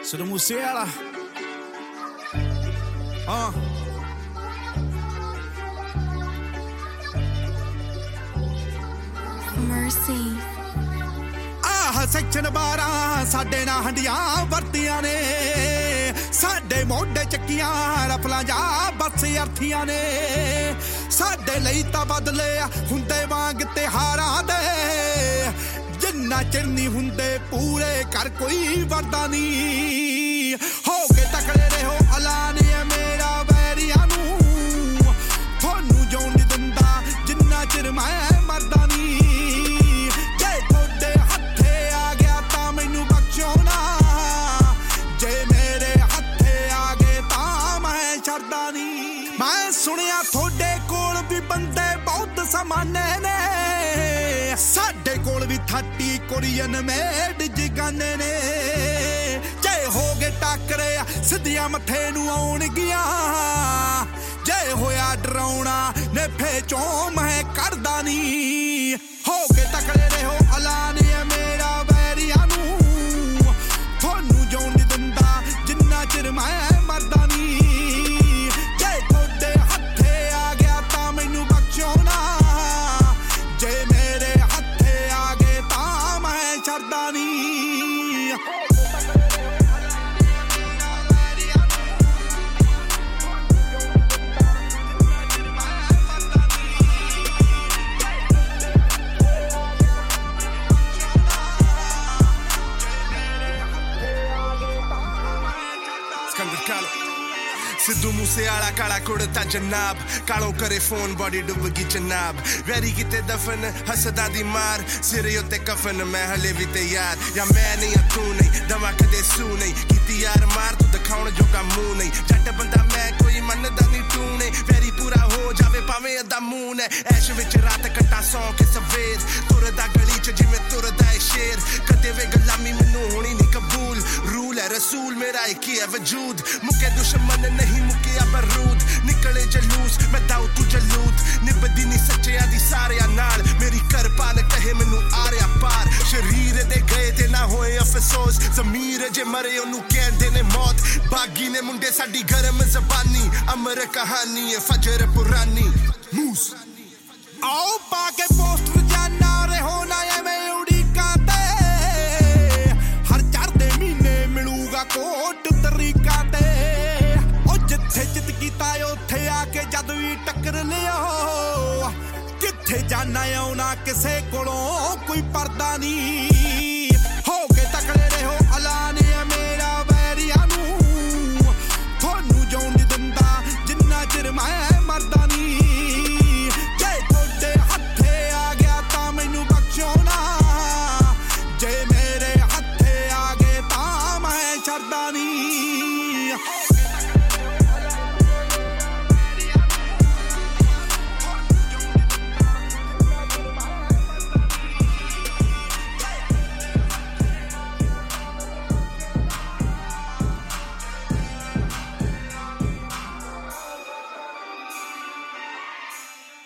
Sidhu Moosewala Mercy section 12 ਸਾਡੇ ਨਾਲ ਹੰਡੀਆਂ ਵਰਤੀਆਂ ਨੇ ਸਾਡੇ ਮੋਢੇ ਚੱਕੀਆਂ ਰਫਲਾਂ ਜਾ ਬੱਸ ਅਰਥੀਆਂ ਨੇ ਸਾਡੇ ਲਈ ਤਾਂ ਬਦਲੇ ਹੁੰਦੇ ਵਾਂਗ ਤਿਹਾਰਾਂ ਦੇ ਜਿੰਨਾ ਚਿਰ ਨਹੀਂ ਹੁੰਦੇ ਪੂਰੇ ਕਰ ਕੋਈ ਵਰਦਾ ਨਹੀਂ ਹੋ ਕੇ ਤਕੜੇ ਰਹੋ ਐਲਾਨ ਹੈ ਮੇਰਾ ਵੈਰੀਆਂ ਨੂੰ ਤੁਹਾਨੂੰ ਜਿਉਣ ਨਹੀਂ ਦਿੰਦਾ ਜਿੰਨਾ ਚਿਰ ਮੈਂ ਮਰਦਾ ਨਹੀਂ ਮੈਂ ਸੁਣਿਆ ਤੁਹਾਡੇ ਕੋਲ ਵੀ ਬੰਦੇ ਬਹੁਤ ਸਮਾਨੇ ਨੇ ਸਾਡੇ ਕੋਲ ਵੀ 30 ਕੋਰੀਅਨ ਮੇਡ ਜਿਗਾਨੇ ਨੇ ਜੇ ਹੋ ਗਏ ਟੱਕਰੇ ਸਿੱਧੀਆਂ ਮੱਥੇ ਨੂੰ ਆਉਣਗੀਆਂ ਜੇ ਹੋਇਆ ਡਰਾਉਣਾ ਨੇ ਫੇਚੋਂ ਮੈਂ ਕਰਦਾ ਨਹੀਂ ਹੋ ਕੇ ਤਕੜੇ ਰਹੋ ਐਲਾਨ ਹੈ ਮੇਰਾ ਵੈਰੀਆਂ ਨੂੰ ਤੁਹਾਨੂੰ ਜਿਉਣ ਨਹੀਂ ਦਿੰਦਾ ਜਿੰਨਾ ਚਿਰ ਮੈਂ ਮਰਦਾ ਨਹੀਂ ਸਿੱਧੂ ਮੂਸੇਵਾਲਾ ਕਾਲਾ ਕੁੜਤਾ ਜਨਾਬ ਕਾਲੋਂ ਕਰੇ ਫੋਨ ਬੋਡੀ ਡੁੱਬ ਗਈ ਜਨਾਬ ਵੈਰੀ ਕਿਤੇ ਦਫਨ ਹੱਸਦਾ ਦੀ ਮਾਰ ਸਿਰੇ ਉੱਤੇ ਕਫਨ ਮੈਂ ਹਲੇ ਵੀ ਤੇ ਯਾਰ ਜਾਂ ਮੈਂ ਨਹੀਂ ਆ ਤੂੰ ਨਹੀਂ ਦਵਾ ਕਦੇ ਸੂ ਨਹੀਂ ਕੀਤੀ ਯਾਰ ਮਾਰ ਤੂੰ ਦਿਖਾਉਣ ਜੋਗਾ ਮੂੰਹ ਨਹੀਂ ਜੱਟ ਬੰਦਾ ਮੈਂ ਕੋਈ ਮੰਨਦਾ ਨਹੀਂ ਤੂੰ ਨਹੀਂ ਵੈਰੀ ਪੂਰਾ ਹੋ ਜਾਵੇ ਭਾਵੇਂ ਅੱਧਾ ਮੂੰਹ ਨੇ ਐਸ਼ ਵਿੱਚ ਰਾਤ ਕੱਟਾ ਸੌਂ ਕੇ ਸਵੇਰ ਤੁਰਦਾ ਗਲੀ ਚ ਜਿਵੇਂ ਤੁਰਦਾ ਏ ਸ਼ੇਰ ਕਦੇ ਵੇ ਗੁਲਾਮੀ ਮੈਨੂੰ ਹੋਣੀ ਨਹੀਂ ਕਬੂਲ ਰੂਲ ਹੈ ਰਸੂਲ ਮੇਰਾ ਇੱਕ ਹੀ ਹੈ ਵਜੂਦ ਮੁੱਕੇ ਦੁਸ਼ਮਣ ਨਹੀਂ ਮੁੱਕਿਆ ਬਰੂਦ ਨਿਕਲੇ ਜਲੂਸ ਮੈਂ ਦਾਉ ਤੂੰ ਜਲੂਦ ਨਿਭਦੀ ਨਹੀਂ ਸੱਚਿਆਂ ਦੀ ਸਾਰਿਆਂ ਨਾਲ ਮੇਰੀ ਕਰਪਾਨ ਕਹੇ ਮੈਨੂੰ ਆਰਿਆ ਪਾਰ ਸ਼ਰੀਰ ਦੇ ਗਏ ਤੇ ਨਾ ਹੋਏ ਅਫਸੋਸ ਜ਼ਮੀਰ ਜੇ ਮਰੇ ਉਹਨੂੰ ਕਹਿੰਦੇ ਨੇ ਮੌਤ ਬਾਗੀ ਨੇ ਮੁੰਡੇ ਸਾਡੀ ਗਰਮ ਜ਼ਬਾਨੀ ਅਮਰ ਕਹਾਣੀ ਹੈ ਫਜਰ ਪੁਰਾਨੀ ਮੂਸ ਆਓ ਪਾ ਕੇ ਪੋਸਟਰ ਜਾਨਾ ਰਹੋ ਨਾ ਐਵੇਂ ਉਡੀਕਾਂ ਤੇ ਹਰ ਚੜ੍ਹਦੇ ਮਹੀਨੇ ਮਿਲੂਗਾ ਕੋਟ ਤਰੀਕਾਂ ਤੇ ਜਿੱਥੇ ਜਿੱਤ ਕੀਤਾ ਉੱਥੇ ਆ ਕੇ ਜਦ ਵੀ ਟੱਕਰ ਲਿਓ ਕਿੱਥੇ ਜਾਣਾ ਆਉਣਾ ਕਿਸੇ ਕੋਲੋਂ ਕੋਈ ਪਰਦਾ ਨਹੀਂ